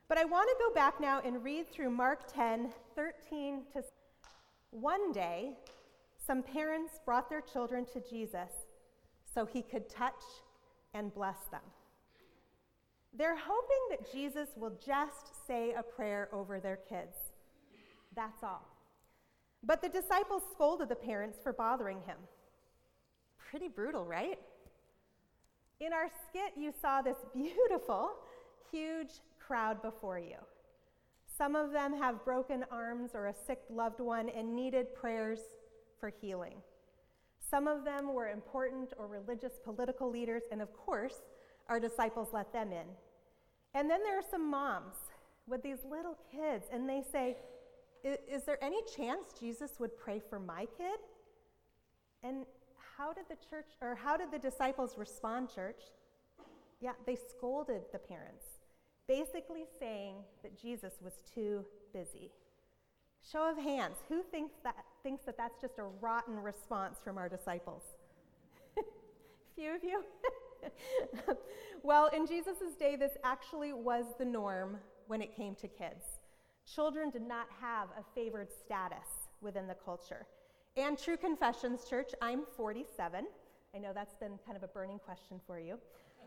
But I want to go back now and read through Mark 10:13 to. One day, some parents brought their children to Jesus so he could touch and bless them. They're hoping that Jesus will just say a prayer over their kids. That's all. But the disciples scolded the parents for bothering him. Pretty brutal, right? In our skit, you saw this beautiful, huge crowd before you. Some of them have broken arms or a sick loved one and needed prayers for healing. Some of them were important or religious political leaders, and of course, our disciples let them in. And then there are some moms with these little kids, and they say, is there any chance Jesus would pray for my kid? And how did the disciples respond, church? Yeah, they scolded the parents, basically saying that Jesus was too busy. Show of hands, who thinks that that's just a rotten response from our disciples? A few of you? Well, in Jesus' day, this actually was the norm when it came to kids. Children did not have a favored status within the culture. And true confessions, church, I'm 47. I know that's been kind of a burning question for you.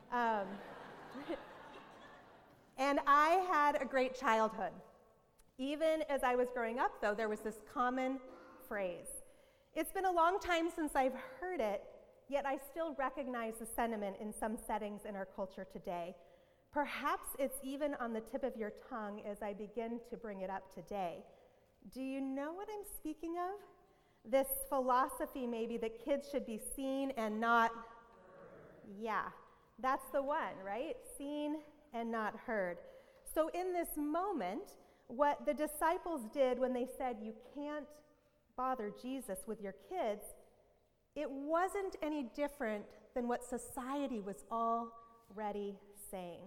And I had a great childhood. Even as I was growing up, though, there was this common phrase. It's been a long time since I've heard it, yet I still recognize the sentiment in some settings in our culture today. Perhaps it's even on the tip of your tongue as I begin to bring it up today. Do you know what I'm speaking of? This philosophy, maybe, that kids should be seen and not heard. Yeah, that's the one, right? Seen and not heard. So in this moment, what the disciples did when they said, you can't bother Jesus with your kids, it wasn't any different than what society was already saying.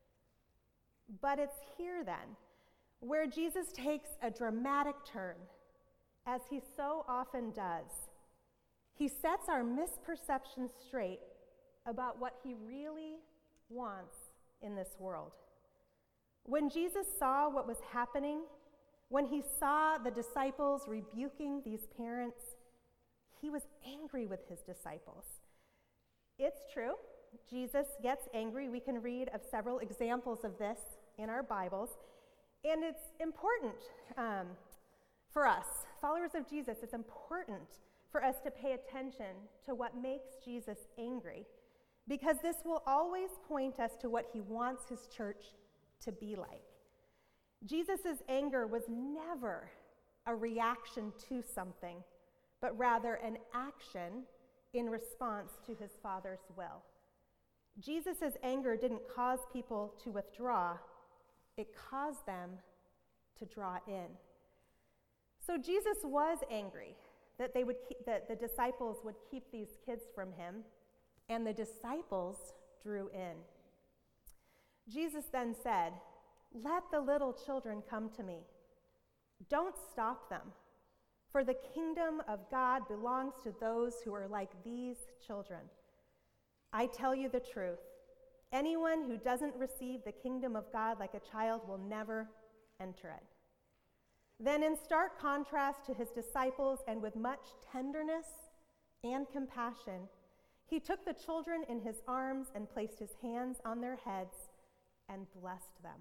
But it's here then, where Jesus takes a dramatic turn, as he so often does. He sets our misperceptions straight about what he really wants in this world. When Jesus saw what was happening, when he saw the disciples rebuking these parents, he was angry with his disciples. It's true, Jesus gets angry. We can read of several examples of this in our Bibles. And it's important for us, followers of Jesus, it's important for us to pay attention to what makes Jesus angry, because this will always point us to what he wants his church to be like. Jesus' anger was never a reaction to something, but rather an action in response to his Father's will. Jesus' anger didn't cause people to withdraw, it caused them to draw in. So Jesus was angry that the disciples would keep these kids from him, and the disciples drew in. Jesus then said, "Let the little children come to me. Don't stop them, for the kingdom of God belongs to those who are like these children. I tell you the truth, anyone who doesn't receive the kingdom of God like a child will never enter it." Then, in stark contrast to his disciples and with much tenderness and compassion, he took the children in his arms and placed his hands on their heads and blessed them.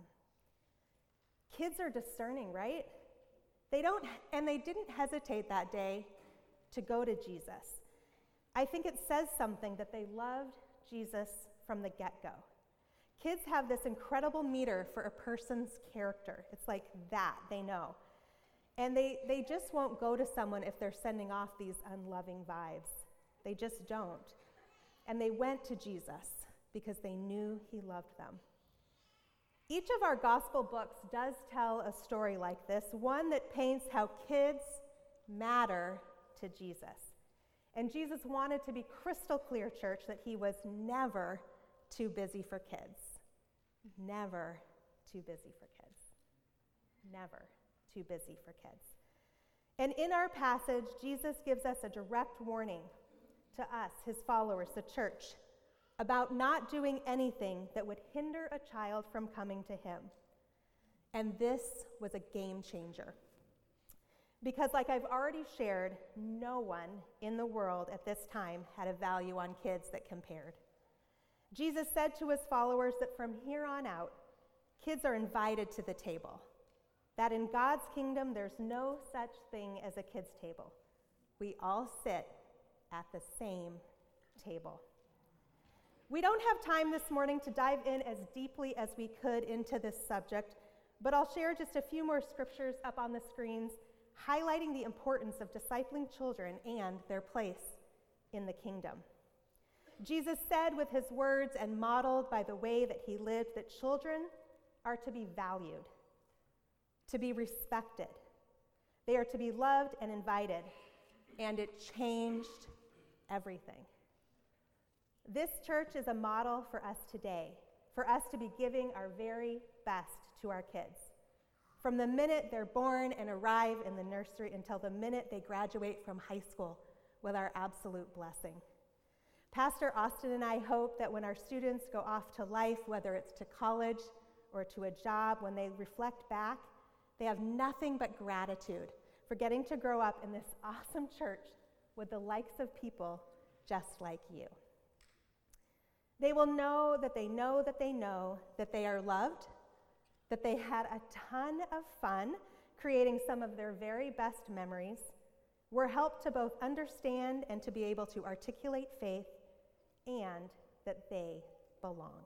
Kids are discerning, right? They didn't hesitate that day to go to Jesus. I think it says something that they loved Jesus from the get-go. Kids have this incredible meter for a person's character. It's like that, they know. And they just won't go to someone if they're sending off these unloving vibes. They just don't. And they went to Jesus because they knew he loved them. Each of our gospel books does tell a story like this, one that paints how kids matter to Jesus. And Jesus wanted to be crystal clear, church, that he was never too busy for kids. Never too busy for kids. Never too busy for kids. And in our passage, Jesus gives us a direct warning to us, his followers, the church, about not doing anything that would hinder a child from coming to him. And this was a game changer. Because like I've already shared, no one in the world at this time had a value on kids that compared. Jesus said to his followers that from here on out, kids are invited to the table. That in God's kingdom, there's no such thing as a kid's table. We all sit at the same table. We don't have time this morning to dive in as deeply as we could into this subject, but I'll share just a few more scriptures up on the screens highlighting the importance of discipling children and their place in the kingdom. Jesus said with his words and modeled by the way that he lived that children are to be valued, to be respected. They are to be loved and invited, and it changed everything. This church is a model for us today, for us to be giving our very best to our kids. From the minute they're born and arrive in the nursery until the minute they graduate from high school with our absolute blessing. Pastor Austin and I hope that when our students go off to life, whether it's to college or to a job, when they reflect back, they have nothing but gratitude for getting to grow up in this awesome church with the likes of people just like you. They will know that they know that they know that they are loved, that they had a ton of fun creating some of their very best memories, were helped to both understand and to be able to articulate faith, and that they belong.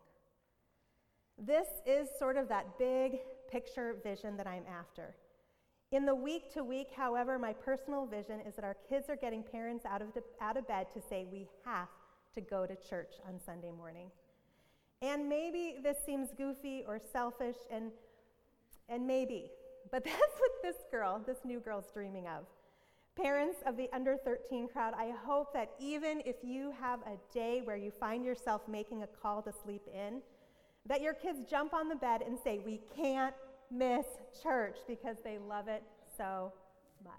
This is sort of that big picture vision that I'm after. In the week to week, however, my personal vision is that our kids are getting parents out of bed to say we have to go to church on Sunday morning. And maybe this seems goofy or selfish, and maybe, but that's what this new girl's dreaming of. Parents of the under 13 crowd, I hope that even if you have a day where you find yourself making a call to sleep in, that your kids jump on the bed and say, we can't miss church, because they love it so much.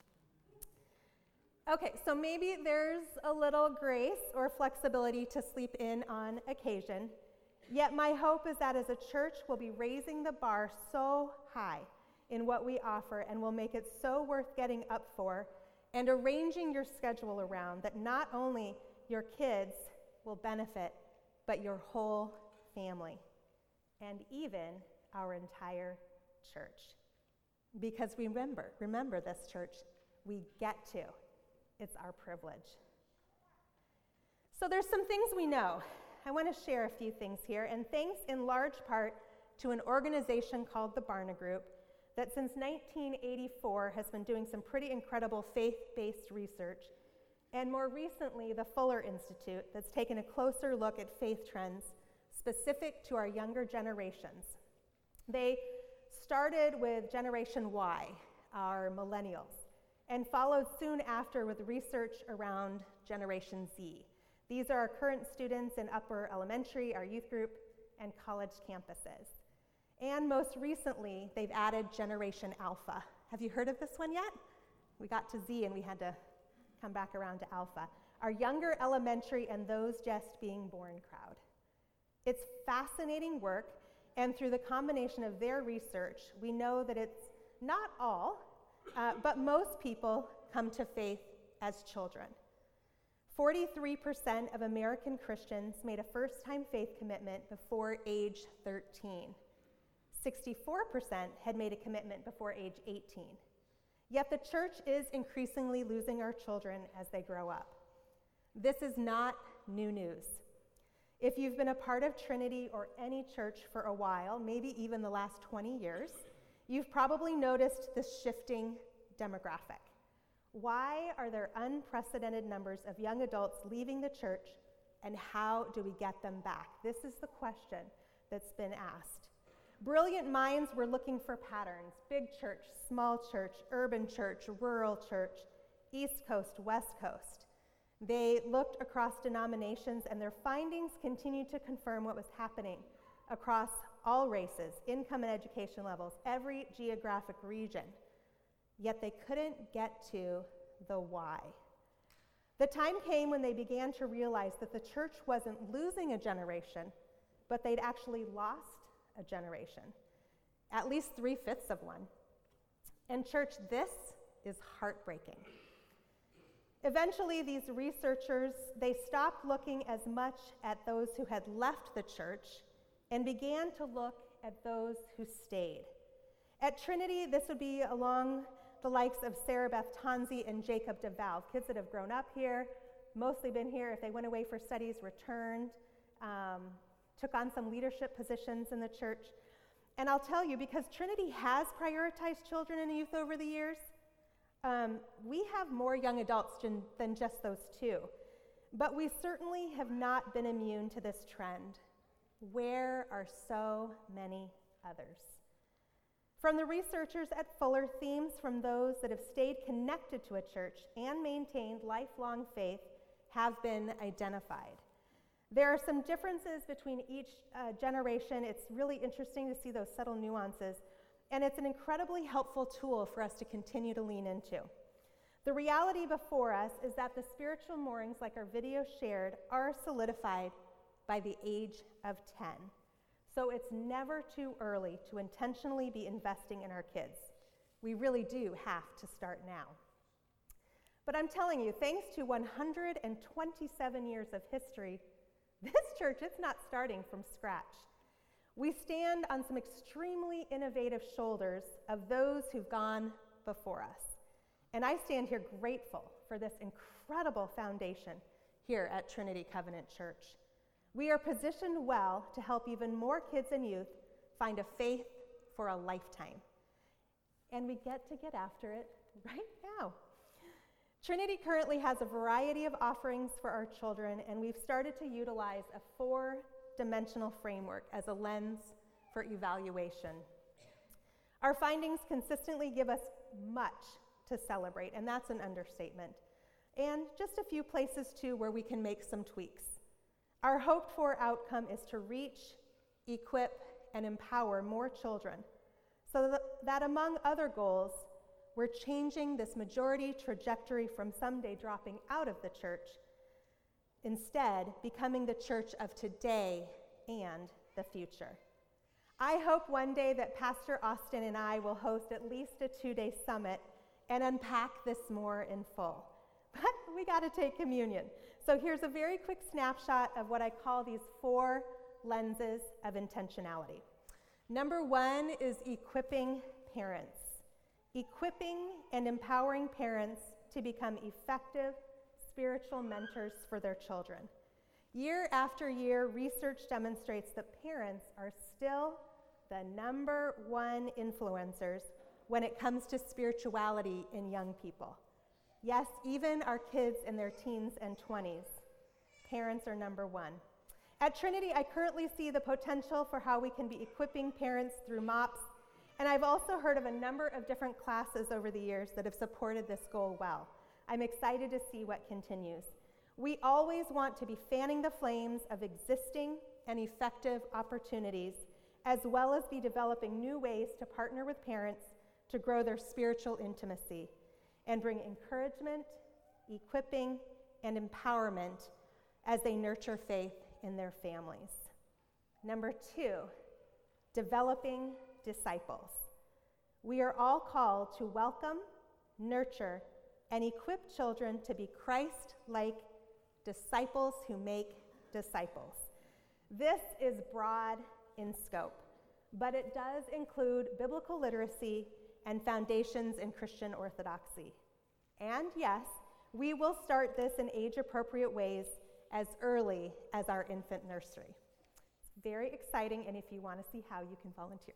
Okay, so maybe there's a little grace or flexibility to sleep in on occasion, yet my hope is that as a church, we'll be raising the bar so high in what we offer, and will make it so worth getting up for and arranging your schedule around that not only your kids will benefit, but your whole family, and even our entire church. Because remember this, church, we get to. It's our privilege. So there's some things we know. I want to share a few things here, and thanks in large part to an organization called the Barna Group that since 1984 has been doing some pretty incredible faith-based research, and more recently the Fuller Institute that's taken a closer look at faith trends specific to our younger generations. They started with Generation Y, our millennials, and followed soon after with research around Generation Z. These are our current students in upper elementary, our youth group, and college campuses. And most recently, they've added Generation Alpha. Have you heard of this one yet? We got to Z and we had to come back around to Alpha. Our younger elementary and those just being born crowd. It's fascinating work, and through the combination of their research, we know that it's not all, but most people come to faith as children. 43% of American Christians made a first-time faith commitment before age 13. 64% had made a commitment before age 18. Yet the church is increasingly losing our children as they grow up. This is not new news. If you've been a part of Trinity or any church for a while, maybe even the last 20 years, you've probably noticed this shifting demographic. Why are there unprecedented numbers of young adults leaving the church, and how do we get them back? This is the question that's been asked. Brilliant minds were looking for patterns: big church, small church, urban church, rural church, East Coast, West Coast. They looked across denominations, and their findings continued to confirm what was happening across all races, income and education levels, every geographic region. Yet they couldn't get to the why. The time came when they began to realize that the church wasn't losing a generation, but they'd actually lost a generation. at least 3/5 of one. And church, this is heartbreaking. Eventually, these researchers, they stopped looking as much at those who had left the church and began to look at those who stayed. At Trinity, this would be along the likes of Sarah Beth Tonzi and Jacob DeValve, kids that have grown up here, mostly been here. If they went away for studies, returned, took on some leadership positions in the church. And I'll tell you, because Trinity has prioritized children and youth over the years, we have more young adults than just those two. But we certainly have not been immune to this trend. Where are so many others? From the researchers at Fuller, themes from those that have stayed connected to a church and maintained lifelong faith have been identified. There are some differences between each generation. It's really interesting to see those subtle nuances, and it's an incredibly helpful tool for us to continue to lean into. The reality before us is that the spiritual moorings, like our video shared, are solidified by the age of 10. So it's never too early to intentionally be investing in our kids. We really do have to start now. But I'm telling you, thanks to 127 years of history, this church, it's not starting from scratch. We stand on some extremely innovative shoulders of those who've gone before us. And I stand here grateful for this incredible foundation here at Trinity Covenant Church. We are positioned well to help even more kids and youth find a faith for a lifetime. And we get to get after it right now. Trinity currently has a variety of offerings for our children, and we've started to utilize a 4-dimensional framework as a lens for evaluation. Our findings consistently give us much to celebrate, and that's an understatement. And just a few places, too, where we can make some tweaks. Our hoped-for outcome is to reach, equip, and empower more children so that among other goals, we're changing this majority trajectory from someday dropping out of the church, instead becoming the church of today and the future. I hope one day that Pastor Austin and I will host at least a 2-day summit and unpack this more in full. But we got to take communion. So here's a very quick snapshot of what I call these 4 lenses of intentionality. Number 1 is equipping parents. Equipping and empowering parents to become effective spiritual mentors for their children. Year after year, research demonstrates that parents are still the number 1 influencers when it comes to spirituality in young people. Yes, even our kids in their teens and 20s, parents are number 1. At Trinity, I currently see the potential for how we can be equipping parents through MOPS, and I've also heard of a number of different classes over the years that have supported this goal well. I'm excited to see what continues. We always want to be fanning the flames of existing and effective opportunities, as well as be developing new ways to partner with parents to grow their spiritual intimacy and bring encouragement, equipping, and empowerment as they nurture faith in their families. Number 2, developing disciples. We are all called to welcome, nurture, and equip children to be Christ-like disciples who make disciples. This is broad in scope, but it does include biblical literacy and foundations in Christian orthodoxy. And yes, we will start this in age-appropriate ways as early as our infant nursery. It's very exciting, and if you want to see how, you can volunteer.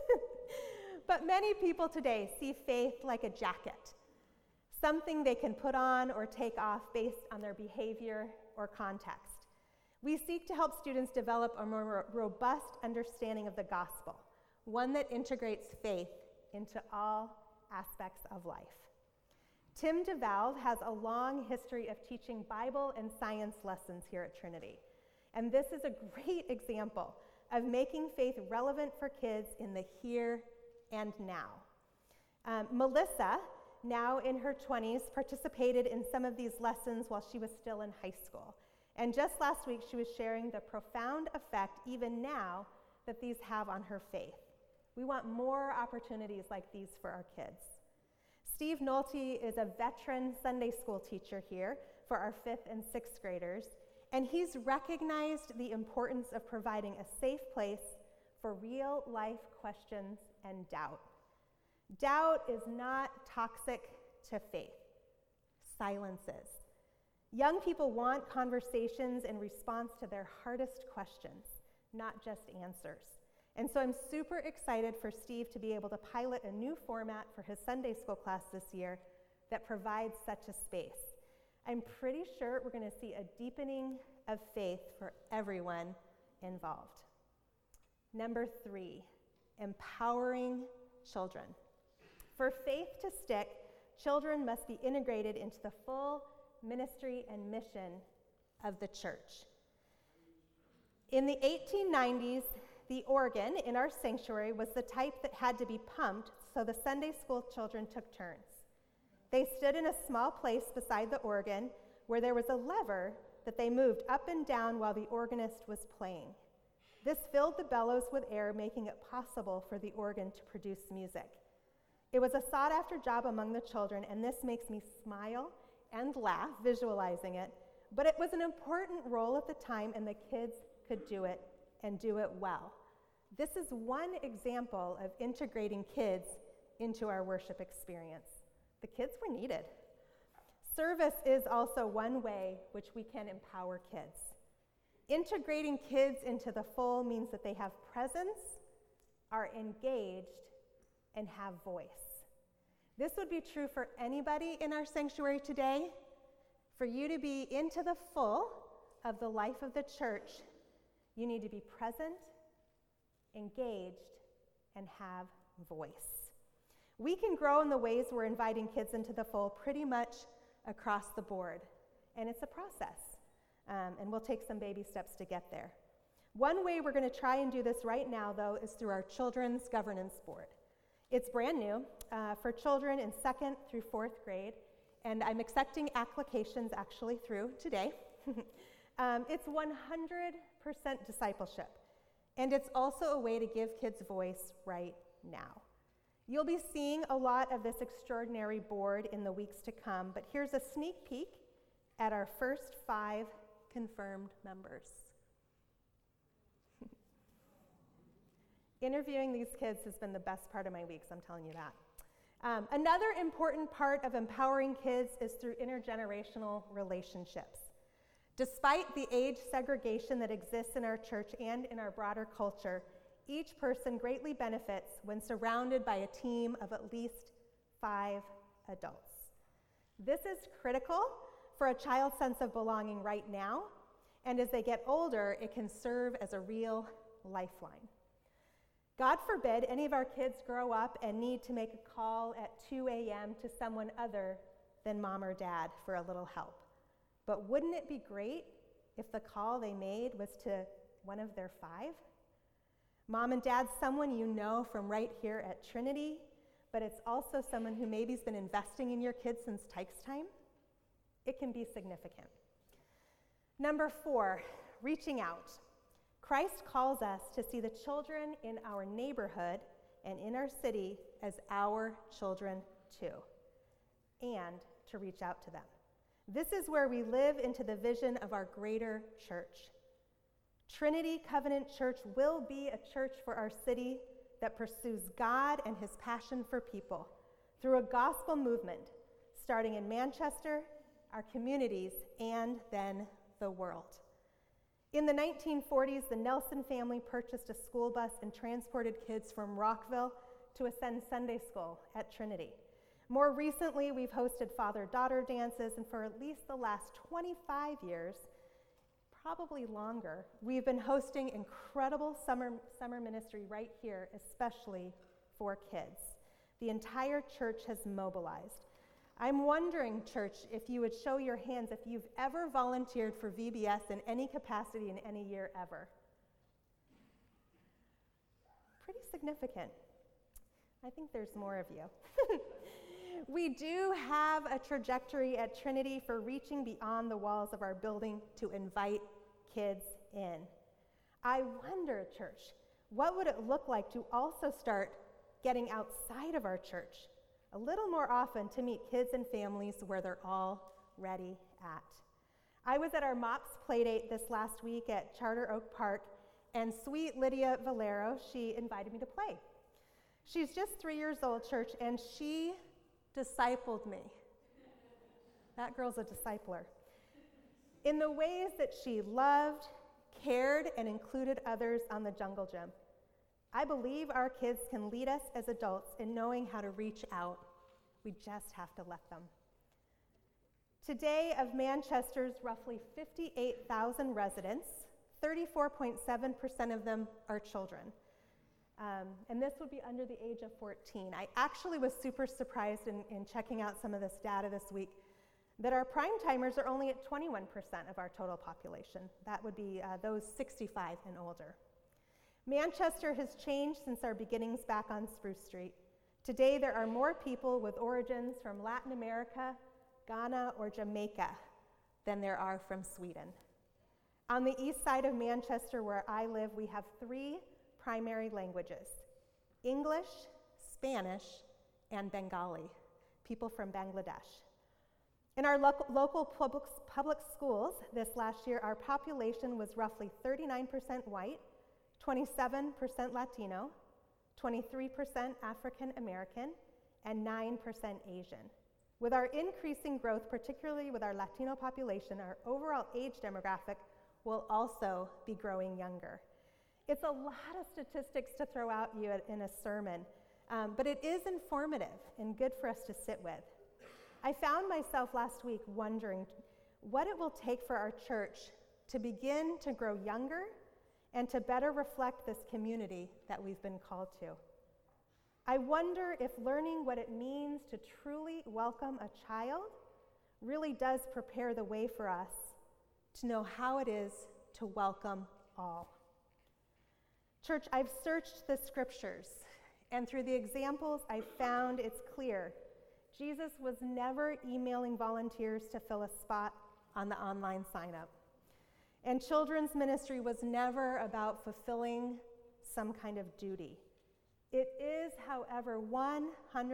But many people today see faith like a jacket, something they can put on or take off based on their behavior or context. We seek to help students develop a more robust understanding of the gospel, one that integrates faith into all aspects of life. Tim DeValve has a long history of teaching Bible and science lessons here at Trinity, and this is a great example of making faith relevant for kids in the here and now. Melissa, now in her 20s, participated in some of these lessons while she was still in high school. And just last week, she was sharing the profound effect, even now, that these have on her faith. We want more opportunities like these for our kids. Steve Nolte is a veteran Sunday school teacher here for our 5th and 6th graders, and he's recognized the importance of providing a safe place for real life questions and doubt. Doubt is not toxic to faith. Silence is. Young people want conversations in response to their hardest questions, not just answers. And so I'm super excited for Steve to be able to pilot a new format for his Sunday school class this year that provides such a space. I'm pretty sure we're going to see a deepening of faith for everyone involved. Number 3, empowering children. For faith to stick, children must be integrated into the full ministry and mission of the church. In the 1890s, the organ in our sanctuary was the type that had to be pumped, so the Sunday school children took turns. They stood in a small place beside the organ where there was a lever that they moved up and down while the organist was playing. This filled the bellows with air, making it possible for the organ to produce music. It was a sought-after job among the children, and this makes me smile and laugh visualizing it, but it was an important role at the time, and the kids could do it and do it well. This is one example of integrating kids into our worship experience. The kids were needed. Service is also one way which we can empower kids. Integrating kids into the full means that they have presence, are engaged, and have voice. This would be true for anybody in our sanctuary today. For you to be into the full of the life of the church, you need to be present, engaged, and have voice. We can grow in the ways we're inviting kids into the full pretty much across the board, and it's a process, and we'll take some baby steps to get there. One way we're going to try and do this right now, though, is through our Children's Governance Board. It's brand new for children in 2nd through 4th grade, and I'm accepting applications actually through today. It's 100% discipleship, and it's also a way to give kids voice right now. You'll be seeing a lot of this extraordinary board in the weeks to come, but here's a sneak peek at our first 5 confirmed members. Interviewing these kids has been the best part of my weeks, I'm telling you that. Another important part of empowering kids is through intergenerational relationships. Despite the age segregation that exists in our church and in our broader culture, each person greatly benefits when surrounded by a team of at least 5 adults. This is critical for a child's sense of belonging right now, and as they get older, it can serve as a real lifeline. God forbid any of our kids grow up and need to make a call at 2 a.m. to someone other than mom or dad for a little help. But wouldn't it be great if the call they made was to one of their 5? Mom and dad, someone you know from right here at Trinity, but it's also someone who maybe's been investing in your kids since Tykes time. It can be significant. Number 4, reaching out. Christ calls us to see the children in our neighborhood and in our city as our children too, and to reach out to them. This is where we live into the vision of our greater church. Trinity Covenant Church will be a church for our city that pursues God and his passion for people through a gospel movement, starting in Manchester, our communities, and then the world. In the 1940s, the Nelson family purchased a school bus and transported kids from Rockville to attend Sunday school at Trinity. More recently, we've hosted father-daughter dances, and for at least the last 25 years, probably longer, we've been hosting incredible summer ministry right here, especially for kids. The entire church has mobilized. I'm wondering, church, if you would show your hands if you've ever volunteered for VBS in any capacity in any year ever. Pretty significant. I think there's more of you. We do have a trajectory at Trinity for reaching beyond the walls of our building to invite kids in. I wonder, church, What would it look like to also start getting outside of our church a little more often to meet kids and families where they're already at? I was at our MOPS Playdate this last week at Charter Oak Park, and sweet Lydia Valero, she invited me to play. She's just 3 years old, church, and she discipled me. That girl's a discipler. In the ways that she loved, cared, and included others on the Jungle Gym. I believe our kids can lead us as adults in knowing how to reach out. We just have to let them. Today, of Manchester's roughly 58,000 residents, 34.7% of them are children. And this would be under the age of 14. I actually was super surprised in checking out some of this data this week that our prime timers are only at 21% of our total population. That would be those 65 and older. Manchester has changed since our beginnings back on Spruce Street. Today, there are more people with origins from Latin America, Ghana, or Jamaica than there are from Sweden. On the east side of Manchester, where I live, we have 3 primary languages: English, Spanish, and Bengali, people from Bangladesh. In our local public schools this last year, our population was roughly 39% white, 27% Latino, 23% African American, and 9% Asian. With our increasing growth, particularly with our Latino population, our overall age demographic will also be growing younger. It's a lot of statistics to throw at you in a sermon, but it is informative and good for us to sit with. I found myself last week wondering what it will take for our church to begin to grow younger and to better reflect this community that we've been called to. I wonder if learning what it means to truly welcome a child really does prepare the way for us to know how it is to welcome all. Church, I've searched the scriptures, and through the examples I've found, it's clear Jesus was never emailing volunteers to fill a spot on the online sign-up. And children's ministry was never about fulfilling some kind of duty. It is, however, 100%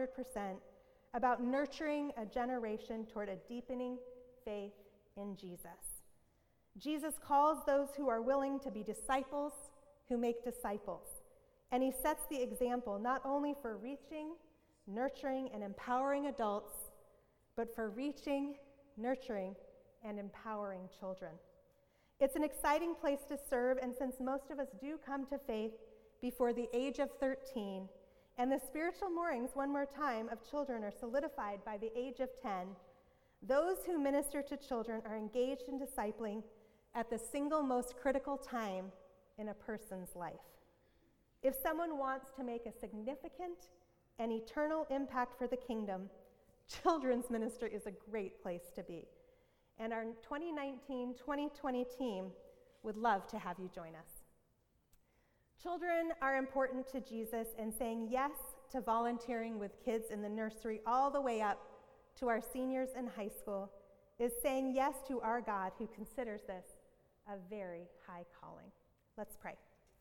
about nurturing a generation toward a deepening faith in Jesus. Jesus calls those who are willing to be disciples who make disciples. And he sets the example not only for reaching, nurturing, and empowering adults, but for reaching, nurturing, and empowering children. It's an exciting place to serve, and since most of us do come to faith before the age of 13, and the spiritual moorings, one more time, of children are solidified by the age of 10, those who minister to children are engaged in discipling at the single most critical time in a person's life. If someone wants to make a significant and eternal impact for the kingdom, children's ministry is a great place to be. And our 2019-2020 team would love to have you join us. Children are important to Jesus, and saying yes to volunteering with kids in the nursery all the way up to our seniors in high school is saying yes to our God, who considers this a very high calling. Let's pray.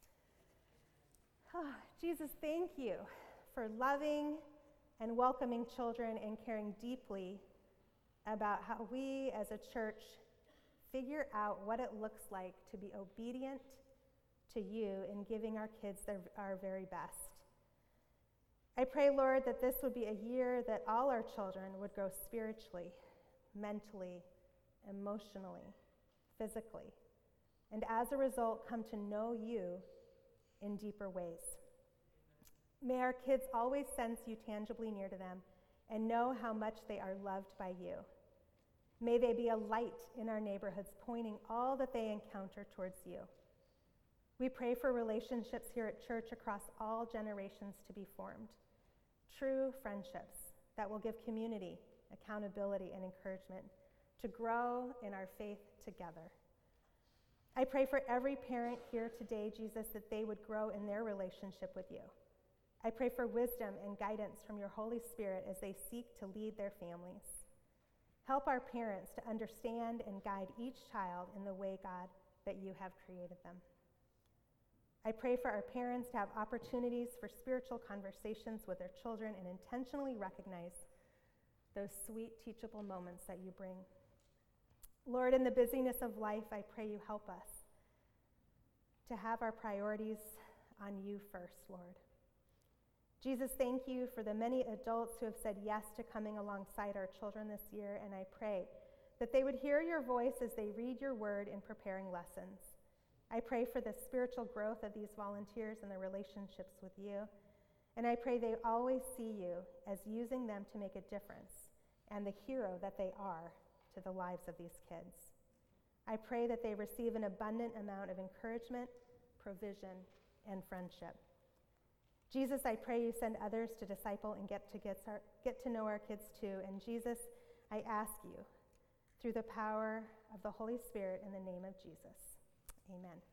Oh, Jesus, thank you for loving and welcoming children and caring deeply about how we as a church figure out what it looks like to be obedient to you in giving our kids our very best. I pray, Lord, that this would be a year that all our children would grow spiritually, mentally, emotionally, physically, and as a result come to know you in deeper ways. May our kids always sense you tangibly near to them and know how much they are loved by you. May they be a light in our neighborhoods, pointing all that they encounter towards you. We pray for relationships here at church across all generations to be formed, true friendships that will give community, accountability, and encouragement to grow in our faith together. I pray for every parent here today, Jesus, that they would grow in their relationship with you. I pray for wisdom and guidance from your Holy Spirit as they seek to lead their families. Help our parents to understand and guide each child in the way, God, that you have created them. I pray for our parents to have opportunities for spiritual conversations with their children and intentionally recognize those sweet, teachable moments that you bring. Lord, in the busyness of life, I pray you help us to have our priorities on you first, Lord. Jesus, thank you for the many adults who have said yes to coming alongside our children this year, and I pray that they would hear your voice as they read your word in preparing lessons. I pray for the spiritual growth of these volunteers and their relationships with you, and I pray they always see you as using them to make a difference and the hero that they are to the lives of these kids. I pray that they receive an abundant amount of encouragement, provision, and friendship. Jesus, I pray you send others to disciple and get to know our kids too. And Jesus, I ask you, through the power of the Holy Spirit, in the name of Jesus. Amen.